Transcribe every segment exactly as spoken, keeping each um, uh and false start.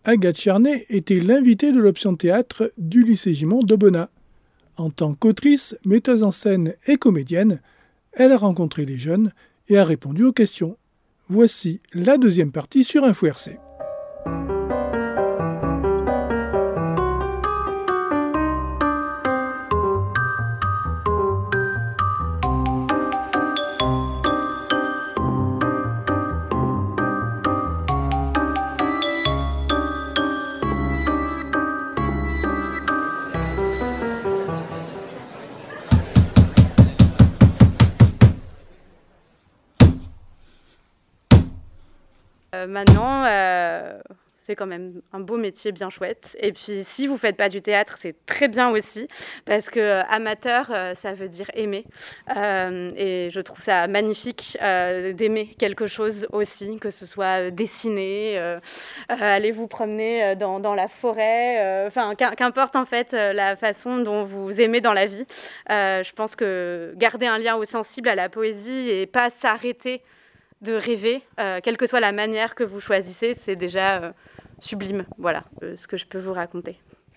Agathe Charnet était l'invitée de l'option théâtre du lycée Gimond d'Aubenas. En tant qu'autrice, metteuse en scène et comédienne, elle a rencontré les jeunes et a répondu aux questions. Voici la deuxième partie sur Info R C. Euh, maintenant, euh, c'est quand même un beau métier bien chouette. Et puis, si vous ne faites pas du théâtre, c'est très bien aussi, parce que euh, amateur, euh, ça veut dire aimer. Euh, et je trouve ça magnifique euh, d'aimer quelque chose aussi, que ce soit dessiner, euh, euh, aller vous promener dans, dans la forêt, enfin, euh, qu'importe en fait la façon dont vous aimez dans la vie. Euh, je pense que garder un lien au sensible, à la poésie, et pas s'arrêter de rêver, euh, quelle que soit la manière que vous choisissez, c'est déjà euh, sublime. Voilà euh, ce que je peux vous raconter.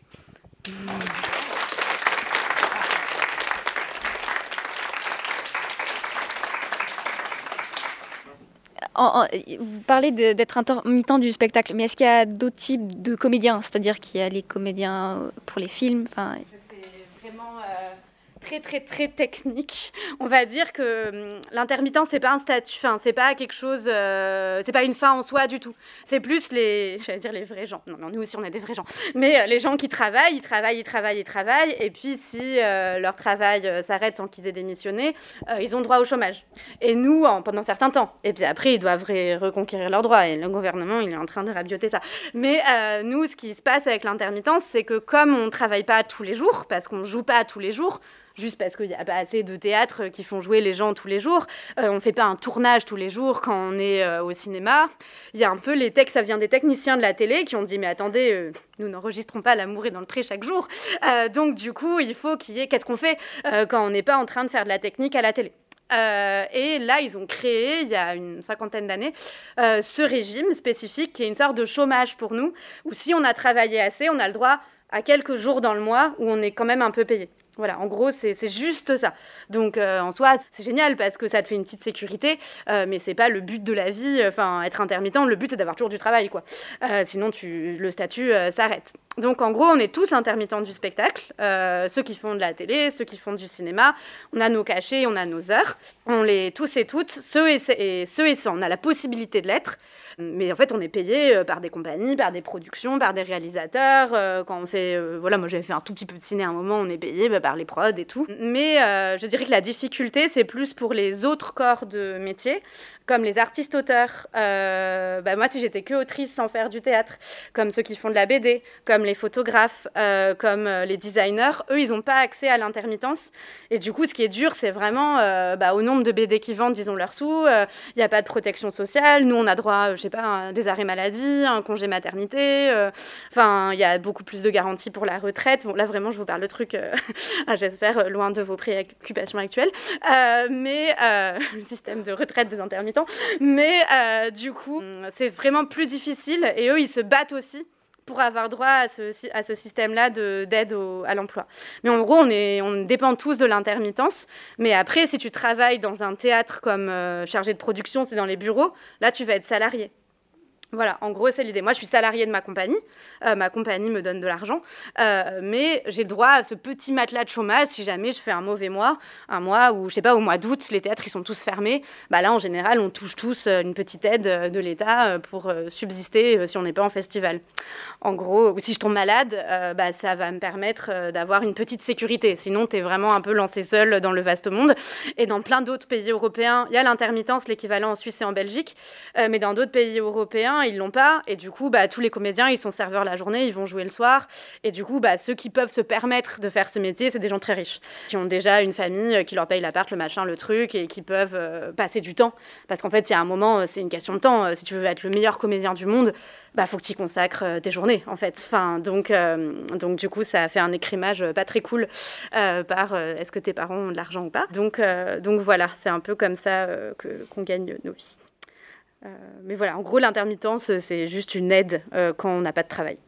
En, en, vous parlez de, d'être intermittent du spectacle, mais est-ce qu'il y a d'autres types de comédiens ? C'est-à-dire qu'il y a les comédiens pour les films, enfin... C'est vraiment... Euh... très très très technique. On va dire que hum, l'intermittence, c'est pas un statut, enfin c'est pas quelque chose, euh, c'est pas une fin en soi du tout. C'est plus les, j'allais dire les vrais gens. Non, non, nous aussi on est des vrais gens. Mais euh, les gens qui travaillent, ils travaillent, ils travaillent, ils travaillent. Et puis si euh, leur travail euh, s'arrête sans qu'ils aient démissionné, euh, ils ont droit au chômage. Et nous, en, pendant certains temps. Et puis après, ils doivent ré- reconquérir leurs droits. Et le gouvernement, il est en train de rabioter ça. Mais euh, nous, ce qui se passe avec l'intermittence, c'est que comme on travaille pas tous les jours, parce qu'on joue pas tous les jours, juste parce qu'il n'y a pas assez de théâtre qui font jouer les gens tous les jours. Euh, on ne fait pas un tournage tous les jours quand on est euh, au cinéma. Il y a un peu les textes, ça vient des techniciens de la télé qui ont dit « Mais attendez, euh, nous n'enregistrons pas L'amour est dans le pré chaque jour. Euh, » Donc du coup, il faut qu'il y ait... Qu'est-ce qu'on fait euh, quand on n'est pas en train de faire de la technique à la télé ? Euh, et là, ils ont créé, il y a une cinquantaine d'années, euh, ce régime spécifique qui est une sorte de chômage pour nous, où si on a travaillé assez, on a le droit à quelques jours dans le mois où on est quand même un peu payé. Voilà, en gros, c'est, c'est juste ça. Donc, euh, en soi, c'est génial parce que ça te fait une petite sécurité, euh, mais c'est pas le but de la vie. Enfin, être intermittent, le but, c'est d'avoir toujours du travail, quoi. Euh, sinon, tu, le statut euh, s'arrête. Donc, en gros, on est tous intermittents du spectacle. Euh, ceux qui font de la télé, ceux qui font du cinéma. On a nos cachets, on a nos heures. On l'est tous et toutes, ceux et, et ceux et ceux. On a la possibilité de l'être. Mais en fait, on est payé par des compagnies, par des productions, par des réalisateurs. Euh, quand on fait... Euh, voilà, moi, j'avais fait un tout petit peu de ciné à un moment, on est payé bah, par les prods et tout. Mais euh, je dirais que la difficulté, c'est plus pour les autres corps de métier, comme les artistes-auteurs. Euh, bah, moi, si j'étais que autrice sans faire du théâtre, comme ceux qui font de la B D, comme les photographes, euh, comme euh, les designers, eux, ils n'ont pas accès à l'intermittence. Et du coup, ce qui est dur, c'est vraiment euh, bah, au nombre de B D qu'ils vendent, ils ont leurs sous. Il euh, n'y a pas de protection sociale. Nous, on a droit, je sais pas, à des arrêts maladie, un congé maternité. Enfin, euh, il y a beaucoup plus de garanties pour la retraite. Bon, là, vraiment, je vous parle de trucs, euh, j'espère, loin de vos préoccupations actuelles. Euh, mais euh, le système de retraite des intermittents. Mais euh, du coup, c'est vraiment plus difficile. Et eux, ils se battent aussi pour avoir droit à ce, à ce système-là de, d'aide au, à l'emploi. Mais en gros, on, est, on dépend tous de l'intermittence. Mais après, si tu travailles dans un théâtre comme euh, chargé de production, c'est dans les bureaux, là, tu vas être salarié. Voilà, en gros, c'est l'idée. Moi, je suis salariée de ma compagnie. Euh, ma compagnie me donne de l'argent. Euh, mais j'ai le droit à ce petit matelas de chômage si jamais je fais un mauvais mois. Un mois où, je sais pas, au mois d'août, les théâtres, ils sont tous fermés. Bah là, en général, on touche tous une petite aide de l'État pour subsister si on n'est pas en festival. En gros, si je tombe malade, euh, bah, ça va me permettre d'avoir une petite sécurité. Sinon, t'es vraiment un peu lancé seul dans le vaste monde. Et dans plein d'autres pays européens, il y a l'intermittence, l'équivalent en Suisse et en Belgique. Euh, mais dans d'autres pays européens, ils l'ont pas, et du coup, bah, tous les comédiens, ils sont serveurs la journée, ils vont jouer le soir, et du coup, bah, ceux qui peuvent se permettre de faire ce métier, c'est des gens très riches, qui ont déjà une famille, qui leur paye l'appart, le machin, le truc, et qui peuvent euh, passer du temps, parce qu'en fait, il y a un moment, c'est une question de temps, si tu veux être le meilleur comédien du monde, bah, faut que tu y consacres euh, tes journées, en fait. Enfin, donc, euh, donc, du coup, ça a fait un écrémage pas très cool euh, par euh, est-ce que tes parents ont de l'argent ou pas. Donc, euh, donc voilà, c'est un peu comme ça euh, que, qu'on gagne nos vies. Euh, mais voilà, en gros, l'intermittence, c'est juste une aide euh, quand on n'a pas de travail.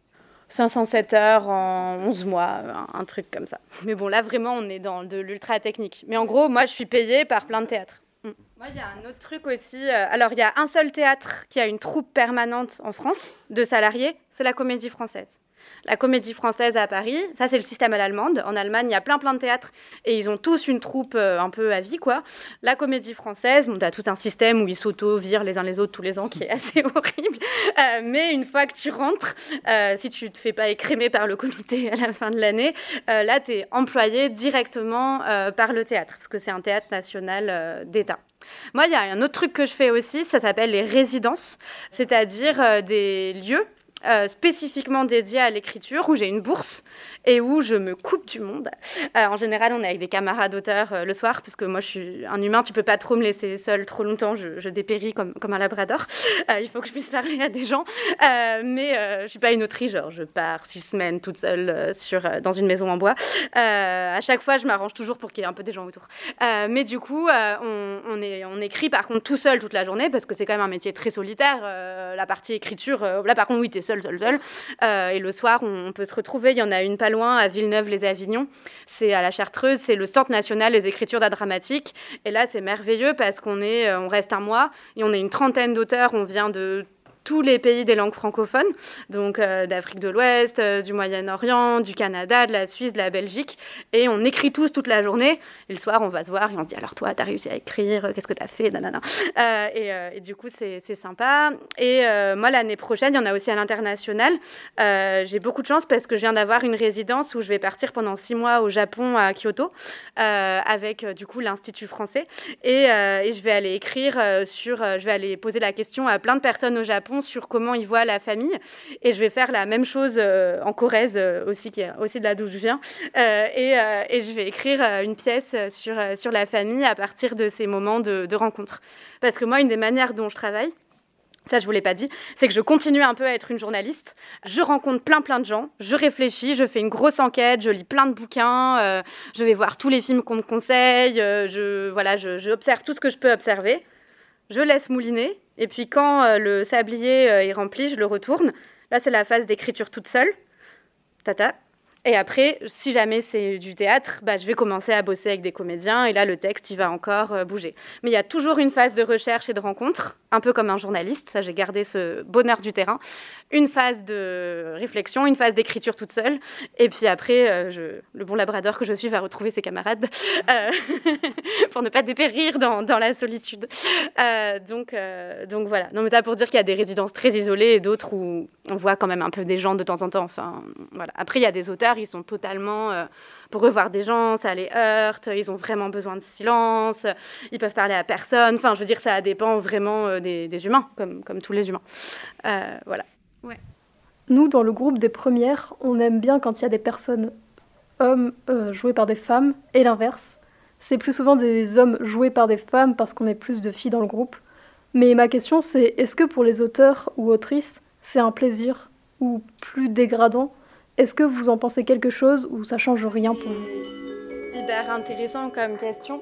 cinq cent sept heures en onze mois, un, un truc comme ça. Mais bon, là, vraiment, on est dans de l'ultra technique. Mais en gros, moi, je suis payée par plein de théâtres. Mm. Moi, il y a un autre truc aussi. Euh, alors, il y a un seul théâtre qui a une troupe permanente en France de salariés, c'est la Comédie Française. La Comédie Française à Paris, ça c'est le système à l'allemande. En Allemagne, il y a plein plein de théâtres et ils ont tous une troupe euh, un peu à vie, quoi. La Comédie Française, bon, tu as tout un système où ils s'auto-virent les uns les autres tous les ans qui est assez horrible. Euh, mais une fois que tu rentres, euh, si tu ne te fais pas écrémer par le comité à la fin de l'année, euh, là, tu es employé directement euh, par le théâtre parce que c'est un théâtre national euh, d'État. Moi, il y a un autre truc que je fais aussi, ça s'appelle les résidences, c'est-à-dire euh, des lieux Euh, spécifiquement dédié à l'écriture, où j'ai une bourse et où je me coupe du monde. Euh, en général, on est avec des camarades auteurs euh, le soir, parce que moi, je suis un humain, tu peux pas trop me laisser seule trop longtemps, je, je dépéris comme, comme un labrador. Euh, il faut que je puisse parler à des gens. Euh, mais euh, je suis pas une autrice, genre je pars six semaines toute seule euh, sur, euh, dans une maison en bois. Euh, à chaque fois, je m'arrange toujours pour qu'il y ait un peu des gens autour. Euh, mais du coup, euh, on, on, est, on écrit par contre tout seul toute la journée, parce que c'est quand même un métier très solitaire. Euh, la partie écriture, euh, là par contre, oui, t'es seul, seul, seul. Euh, et le soir, on, on peut se retrouver. Il y en a une pas loin, à Villeneuve-les-Avignon. C'est à la Chartreuse. C'est le Centre national des écritures d'art dramatique. Et là, c'est merveilleux parce qu'on est, on reste un mois et on est une trentaine d'auteurs. On vient de tous les pays des langues francophones, donc euh, d'Afrique de l'Ouest, euh, du Moyen-Orient, du Canada, de la Suisse, de la Belgique, et on écrit tous toute la journée, et le soir on va se voir et on se dit alors toi t'as réussi à écrire, qu'est-ce que t'as fait, nanana. Euh, et, euh, et du coup c'est, c'est sympa, et euh, moi l'année prochaine, il y en a aussi à l'international, euh, j'ai beaucoup de chance parce que je viens d'avoir une résidence où je vais partir pendant six mois au Japon, à Kyoto, euh, avec euh, du coup l'Institut français, et, euh, et je vais aller écrire euh, sur, euh, je vais aller poser la question à plein de personnes au Japon sur comment ils voient la famille. Et je vais faire la même chose euh, en Corrèze, euh, aussi, qui est aussi de là d'où je viens. Euh, et, euh, et je vais écrire euh, une pièce sur, euh, sur la famille à partir de ces moments de, de rencontre. Parce que moi, une des manières dont je travaille, ça je vous l'ai pas dit, c'est que je continue un peu à être une journaliste. Je rencontre plein plein de gens, je réfléchis, je fais une grosse enquête, je lis plein de bouquins, euh, je vais voir tous les films qu'on me conseille, euh, je, voilà, je, je observe tout ce que je peux observer. Je laisse mouliner, et puis quand euh, le sablier euh, est rempli, je le retourne. Là, c'est la phase d'écriture toute seule. Tata. Et après, si jamais c'est du théâtre, bah, je vais commencer à bosser avec des comédiens, et là, le texte, il va encore euh, bouger. Mais il y a toujours une phase de recherche et de rencontre, un peu comme un journaliste, ça, j'ai gardé ce bonheur du terrain. Une phase de réflexion, une phase d'écriture toute seule, et puis après, euh, je, le bon labrador que je suis va retrouver ses camarades euh, pour ne pas dépérir dans, dans la solitude. Euh, donc, euh, donc voilà. Non, mais ça pour dire qu'il y a des résidences très isolées et d'autres où on voit quand même un peu des gens de temps en temps. Enfin, voilà. Après, il y a des auteurs, ils sont totalement... Euh, pour revoir des gens, ça les heurte, ils ont vraiment besoin de silence, ils peuvent parler à personne. Enfin, je veux dire, ça dépend vraiment euh, des, des humains, comme, comme tous les humains. Euh, voilà. Ouais. Nous, dans le groupe des premières, on aime bien quand il y a des personnes hommes euh, jouées par des femmes, et l'inverse. C'est plus souvent des hommes joués par des femmes parce qu'on est plus de filles dans le groupe. Mais ma question, c'est est-ce que pour les auteurs ou autrices, c'est un plaisir ou plus dégradant ? Est-ce que vous en pensez quelque chose ou ça change rien pour vous ? Hyper intéressant comme question.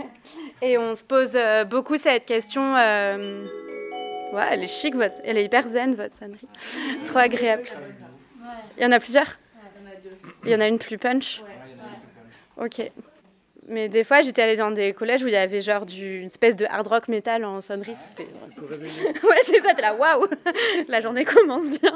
Et on se pose euh, beaucoup cette question. Euh... Ouais, elle est chic, votre... elle est hyper zen, votre sonnerie. Trop agréable. Il y en a plusieurs ? Il y en a une plus punch ? Ok. Mais des fois, j'étais allée dans des collèges où il y avait genre du, une espèce de hard rock metal en sonnerie. C'était... ouais, c'est ça, t'es là, waouh ! La journée commence bien.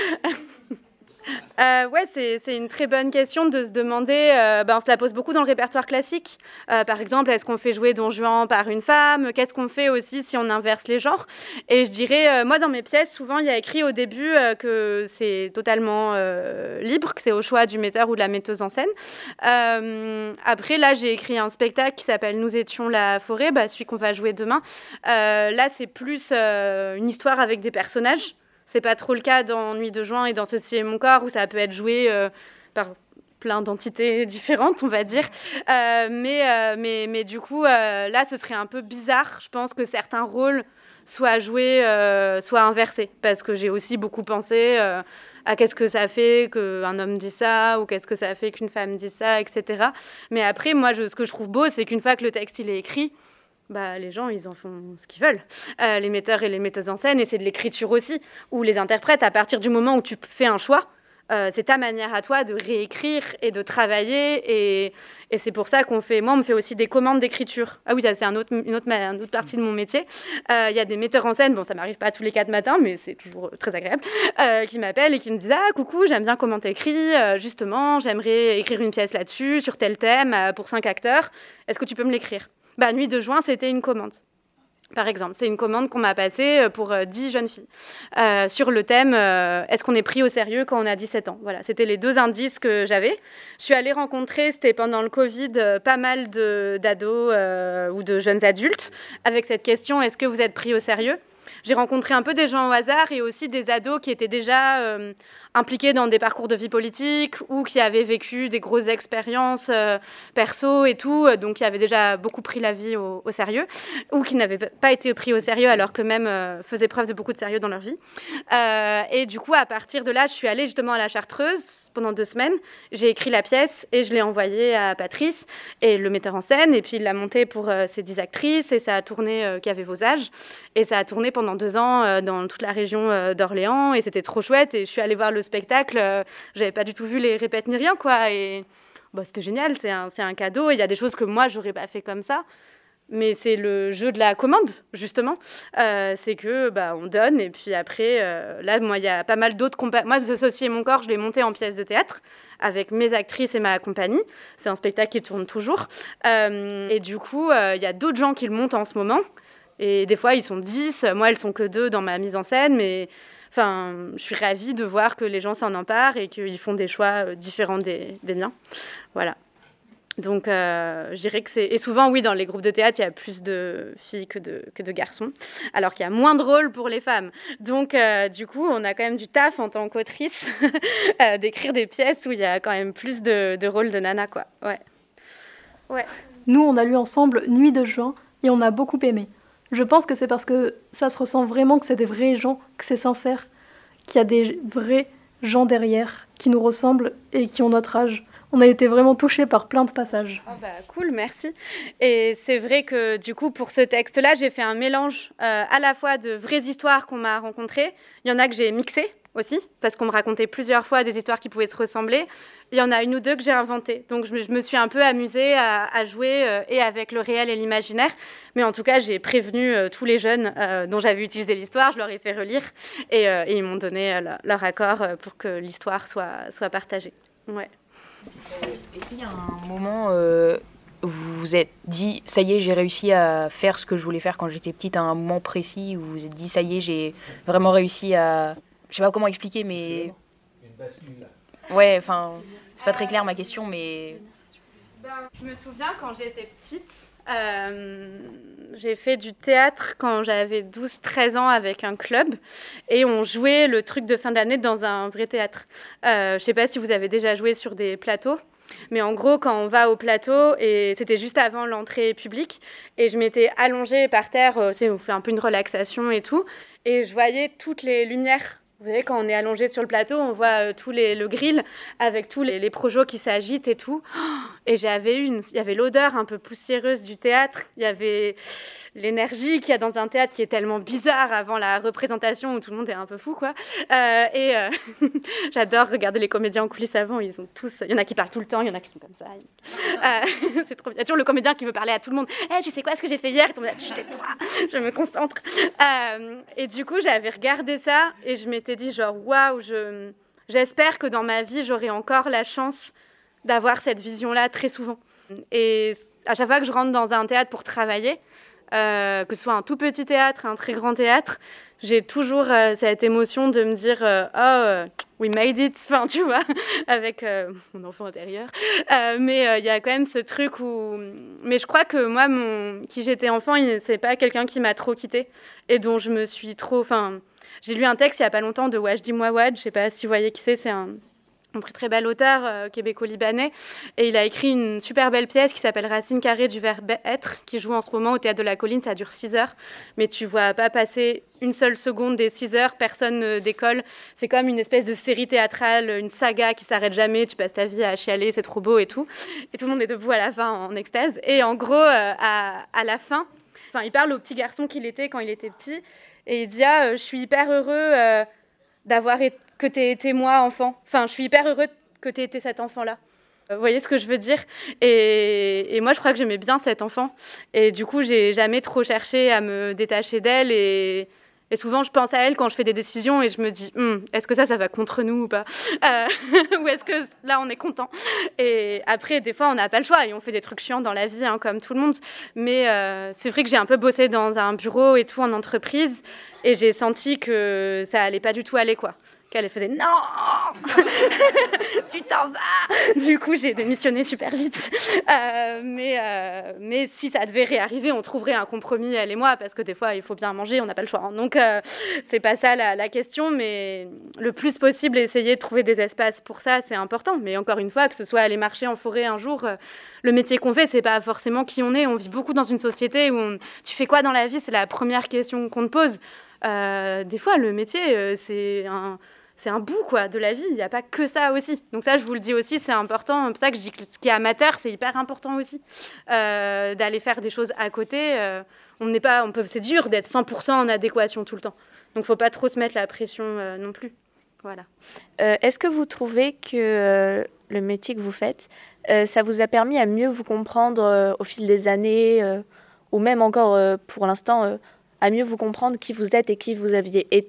Euh, ouais, c'est, c'est une très bonne question de se demander, euh, ben, on se la pose beaucoup dans le répertoire classique. Euh, par exemple, est-ce qu'on fait jouer Don Juan par une femme ? Qu'est-ce qu'on fait aussi si on inverse les genres ? Et je dirais, euh, moi dans mes pièces, souvent il y a écrit au début euh, que c'est totalement euh, libre, que c'est au choix du metteur ou de la metteuse en scène. Euh, après, là, j'ai écrit un spectacle qui s'appelle Nous étions la forêt, bah, celui qu'on va jouer demain. Euh, là, c'est plus euh, une histoire avec des personnages. C'est pas trop le cas dans Nuit de juin et dans Ceci est mon corps, où ça peut être joué euh, par plein d'entités différentes, on va dire. Euh, mais, euh, mais, mais du coup, euh, là, ce serait un peu bizarre. Je pense que certains rôles soient joués, euh, soient inversés. Parce que j'ai aussi beaucoup pensé euh, à qu'est-ce que ça fait qu'un homme dit ça, ou qu'est-ce que ça fait qu'une femme dit ça, et cetera. Mais après, moi, je, ce que je trouve beau, c'est qu'une fois que le texte il est écrit, bah, les gens, ils en font ce qu'ils veulent. Euh, les metteurs et les metteuses en scène, et c'est de l'écriture aussi, ou les interprètes, à partir du moment où tu fais un choix, euh, c'est ta manière à toi de réécrire et de travailler, et, et c'est pour ça qu'on fait... Moi, on me fait aussi des commandes d'écriture. Ah oui, ça, c'est un autre, une, autre, une autre partie de mon métier. Il euh, y a des metteurs en scène, bon, ça m'arrive pas tous les quatre matins, mais c'est toujours très agréable, euh, qui m'appellent et qui me disent « Ah, coucou, j'aime bien comment t'écris, euh, justement, j'aimerais écrire une pièce là-dessus, sur tel thème, euh, pour cinq acteurs. Est-ce que tu peux me l'écrire ?» Bah, Nuit de juin, c'était une commande, par exemple. C'est une commande qu'on m'a passée pour euh, dix jeunes filles euh, sur le thème euh, « Est-ce qu'on est pris au sérieux quand on a dix-sept ans ?» Voilà, c'était les deux indices que j'avais. Je suis allée rencontrer, c'était pendant le Covid, euh, pas mal de, d'ados euh, ou de jeunes adultes avec cette question « Est-ce que vous êtes pris au sérieux ?» J'ai rencontré un peu des gens au hasard et aussi des ados qui étaient déjà euh, impliqués dans des parcours de vie politique ou qui avaient vécu des grosses expériences euh, perso et tout, donc qui avaient déjà beaucoup pris la vie au, au sérieux ou qui n'avaient pas été pris au sérieux alors que même euh, faisaient preuve de beaucoup de sérieux dans leur vie. Euh, et du coup, à partir de là, je suis allée justement à la Chartreuse pendant deux semaines. J'ai écrit la pièce et je l'ai envoyée à Patrice et le metteur en scène, et puis il l'a montée pour euh, ses dix actrices et ça a tourné, euh, qui avaient vos âges, et ça a tourné pendant deux ans euh, dans toute la région euh, d'Orléans, et c'était trop chouette. Et je suis allée voir le spectacle, euh, j'avais pas du tout vu les répètes ni rien, quoi, et bon, c'était génial, c'est un, c'est un cadeau. Il y a des choses que moi j'aurais pas fait comme ça, mais c'est le jeu de la commande, justement. Euh, c'est que bah, on donne, et puis après, euh, là, moi, il y a pas mal d'autres compagnies. Moi, Associer mon corps, je l'ai monté en pièce de théâtre avec mes actrices et ma compagnie. C'est un spectacle qui tourne toujours. Euh, et du coup, il euh, y a d'autres gens qui le montent en ce moment. Et des fois, ils sont dix. Moi, elles sont que deux dans ma mise en scène, mais... Enfin, je suis ravie de voir que les gens s'en emparent et qu'ils font des choix différents des, des miens. Voilà. Donc, euh, je dirais que c'est... Et souvent, oui, dans les groupes de théâtre, il y a plus de filles que de, que de garçons, alors qu'il y a moins de rôles pour les femmes. Donc, euh, du coup, on a quand même du taf en tant qu'autrice euh, d'écrire des pièces où il y a quand même plus de, de rôles de nana, quoi. Ouais. Ouais. Nous, on a lu ensemble Nuit de juin et on a beaucoup aimé. Je pense que c'est parce que ça se ressent vraiment que c'est des vrais gens, que c'est sincère, qu'il y a des vrais gens derrière qui nous ressemblent et qui ont notre âge. On a été vraiment touchés par plein de passages. Oh bah, cool, merci. Et c'est vrai que du coup, pour ce texte-là, j'ai fait un mélange euh, à la fois de vraies histoires qu'on m'a rencontrées. Il y en a que j'ai mixées aussi, parce qu'on me racontait plusieurs fois des histoires qui pouvaient se ressembler. Il y en a une ou deux que j'ai inventées. Donc, je me, je me suis un peu amusée à, à jouer euh, et avec le réel et l'imaginaire. Mais en tout cas, j'ai prévenu euh, tous les jeunes euh, dont j'avais utilisé l'histoire. Je leur ai fait relire et, euh, et ils m'ont donné euh, leur, leur accord euh, pour que l'histoire soit, soit partagée. Ouais. Euh, est-ce qu'il y a un moment euh, où vous vous êtes dit « ça y est, j'ai réussi à faire ce que je voulais faire quand j'étais petite », à un moment précis où vous vous êtes dit « ça y est, j'ai vraiment réussi à... » Je sais pas comment expliquer, mais... Une bascule, là. Ouais, enfin, c'est pas très clair ma question, mais... Ben, je me souviens quand j'étais petite, euh, j'ai fait du théâtre quand j'avais douze treize ans avec un club et on jouait le truc de fin d'année dans un vrai théâtre. Euh, je sais pas si vous avez déjà joué sur des plateaux, mais en gros, quand on va au plateau, et c'était juste avant l'entrée publique, et je m'étais allongée par terre, euh, on fait un peu une relaxation et tout, et je voyais toutes les lumières. Vous savez, quand on est allongé sur le plateau, on voit euh, tout les, le grill avec tous les, les projos qui s'agitent et tout. Et j'avais une, il y avait l'odeur un peu poussiéreuse du théâtre. Il y avait l'énergie qu'il y a dans un théâtre qui est tellement bizarre avant la représentation où tout le monde est un peu fou, quoi. Euh, et euh, j'adore regarder les comédiens en coulisses avant. Ils ont tous, il y en a qui parlent tout le temps, il y en a qui sont comme ça. Euh, c'est trop bien. Il y a toujours le comédien qui veut parler à tout le monde. Hey, tu sais quoi ce que j'ai fait hier? Et tout le monde dit, tais-toi, je me concentre. Euh, et du coup, j'avais regardé ça et je m'étais dit genre waouh, je j'espère que dans ma vie j'aurai encore la chance d'avoir cette vision-là très souvent. Et à chaque fois que je rentre dans un théâtre pour travailler, euh, que ce soit un tout petit théâtre, un très grand théâtre, j'ai toujours euh, cette émotion de me dire euh, oh, we made it, enfin tu vois, avec euh, mon enfant intérieur. Euh, mais il euh, y a quand même ce truc où, mais je crois que moi, mon qui j'étais enfant, il... c'est pas quelqu'un qui m'a trop quittée et dont je me suis trop, enfin. J'ai lu un texte il n'y a pas longtemps de Wajdi Mouawad, je ne sais pas si vous voyez qui c'est, c'est un, un très, très bel auteur euh, québéco-libanais. Et il a écrit une super belle pièce qui s'appelle Racine carrée du verbe être, qui joue en ce moment au Théâtre de la Colline, ça dure six heures. Mais tu ne vois pas passer une seule seconde des six heures, personne ne décolle. C'est comme une espèce de série théâtrale, une saga qui ne s'arrête jamais, tu passes ta vie à chialer, c'est trop beau et tout. Et tout le monde est debout à la fin en extase. Et en gros, euh, à, à la fin, enfin, il parle au petit garçon qu'il était quand il était petit, et il dit ah, je suis hyper heureux euh, d'avoir été, que t'aies été moi enfant. Enfin, je suis hyper heureux que t'aies été cet enfant-là. Vous voyez ce que je veux dire ? et, et moi, je crois que j'aimais bien cet enfant. Et du coup, j'ai jamais trop cherché à me détacher d'elle. Et, et souvent, je pense à elle quand je fais des décisions et je me dis hm, est-ce que ça, ça va contre nous ou pas euh, ou est-ce que là, on est content ? Et après, des fois, on n'a pas le choix et on fait des trucs chiants dans la vie, hein, comme tout le monde. Mais euh, c'est vrai que j'ai un peu bossé dans un bureau et tout en entreprise. Et j'ai senti que ça allait pas du tout aller, quoi. Qu'elle faisait « Non tu t'en vas !» Du coup, j'ai démissionné super vite. Euh, mais, euh, mais si ça devait réarriver, on trouverait un compromis, elle et moi, parce que des fois, il faut bien manger, on n'a pas le choix. Hein. Donc, euh, c'est pas ça la, la question, mais le plus possible, essayer de trouver des espaces pour ça, c'est important. Mais encore une fois, que ce soit aller marcher en forêt un jour, euh, le métier qu'on fait, c'est pas forcément qui on est. On vit beaucoup dans une société où on, tu fais quoi dans la vie ? C'est la première question qu'on te pose. Euh, des fois, le métier, euh, c'est un... c'est un bout quoi, de la vie, il n'y a pas que ça aussi. Donc ça, je vous le dis aussi, c'est important. C'est pour ça que je dis que ce qui est amateur, c'est hyper important aussi. Euh, d'aller faire des choses à côté. Euh, on n'est pas, on peut, c'est dur d'être cent pour cent en adéquation tout le temps. Donc il ne faut pas trop se mettre la pression euh, non plus. Voilà. Euh, est-ce que vous trouvez que euh, le métier que vous faites, euh, ça vous a permis à mieux vous comprendre euh, au fil des années, euh, ou même encore euh, pour l'instant, euh, à mieux vous comprendre qui vous êtes et qui vous aviez été ?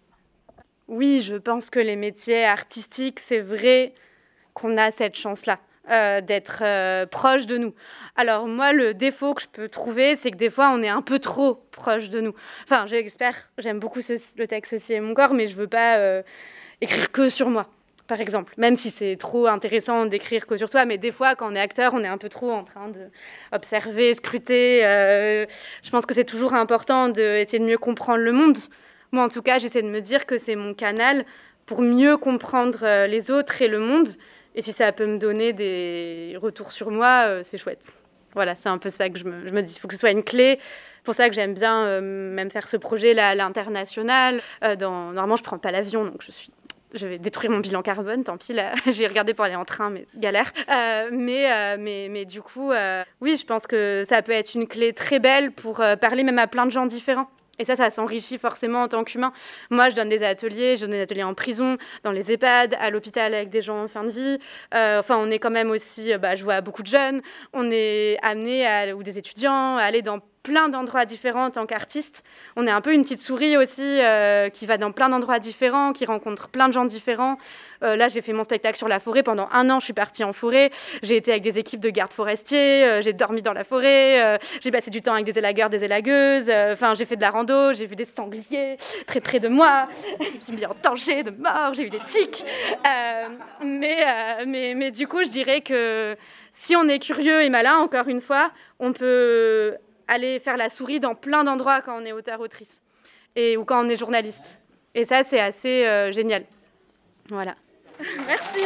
Oui, je pense que les métiers artistiques, c'est vrai qu'on a cette chance-là, euh, d'être euh, proche de nous. Alors moi, le défaut que je peux trouver, c'est que des fois, on est un peu trop proche de nous. Enfin, j'espère, j'aime beaucoup ce, le texte Ceci est mon corps, mais je ne veux pas euh, écrire que sur moi, par exemple. Même si c'est trop intéressant d'écrire que sur soi, mais des fois, quand on est acteur, on est un peu trop en train d'observer, scruter. Euh, je pense que c'est toujours important d'essayer de mieux comprendre le monde. Moi, en tout cas, j'essaie de me dire que c'est mon canal pour mieux comprendre euh, les autres et le monde. Et si ça peut me donner des retours sur moi, euh, c'est chouette. Voilà, c'est un peu ça que je me, je me dis. Il faut que ce soit une clé. C'est pour ça que j'aime bien euh, même faire ce projet-là à l'international. Euh, dans... Normalement, je ne prends pas l'avion, donc je suis... Je vais détruire mon bilan carbone, tant pis, là, j'ai regardé pour aller en train, mais galère. Euh, mais, euh, mais, mais du coup, euh, oui, je pense que ça peut être une clé très belle pour euh, parler même à plein de gens différents. Et ça, ça s'enrichit forcément en tant qu'humain. Moi, je donne des ateliers, je donne des ateliers en prison, dans les EHPAD, à l'hôpital avec des gens en fin de vie. Euh, enfin, on est quand même aussi, bah, je vois beaucoup de jeunes, on est amenés, à, ou des étudiants, à aller dans plein d'endroits différents en tant qu'artiste. On est un peu une petite souris aussi euh, qui va dans plein d'endroits différents, qui rencontre plein de gens différents. Euh, là, j'ai fait mon spectacle sur la forêt. Pendant un an, je suis partie en forêt. J'ai été avec des équipes de gardes forestiers. Euh, j'ai dormi dans la forêt. Euh, j'ai passé du temps avec des élagueurs, des élagueuses. Enfin, euh, j'ai fait de la rando. J'ai vu des sangliers très près de moi. Je me suis mis en danger de mort. J'ai eu des tiques. Euh, mais, euh, mais, mais du coup, je dirais que si on est curieux et malin, encore une fois, on peut aller faire la souris dans plein d'endroits quand on est auteur-autrice et, ou quand on est journaliste. Et ça, c'est assez euh, génial. Voilà. Merci.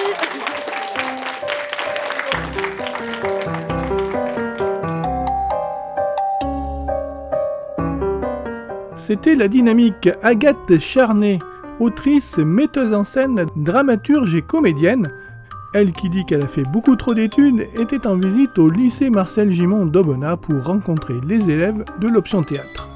C'était la dynamique Agathe Charnay, autrice, metteuse en scène, dramaturge et comédienne. Elle qui dit qu'elle a fait beaucoup trop d'études était en visite au lycée Marcel Gimond d'Aubenas pour rencontrer les élèves de l'option théâtre.